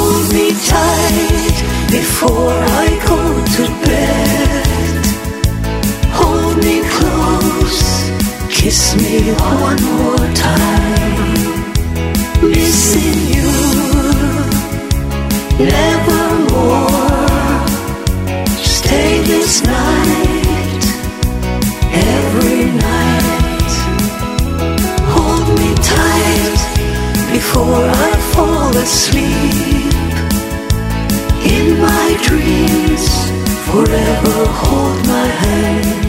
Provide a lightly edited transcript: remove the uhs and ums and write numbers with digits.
Hold me tight before I go to bed. Hold me close, kiss me one more time. Missing you, nevermore. Stay this night, every night. Hold me tight before I fall asleep. In my dreams, forever hold my hand.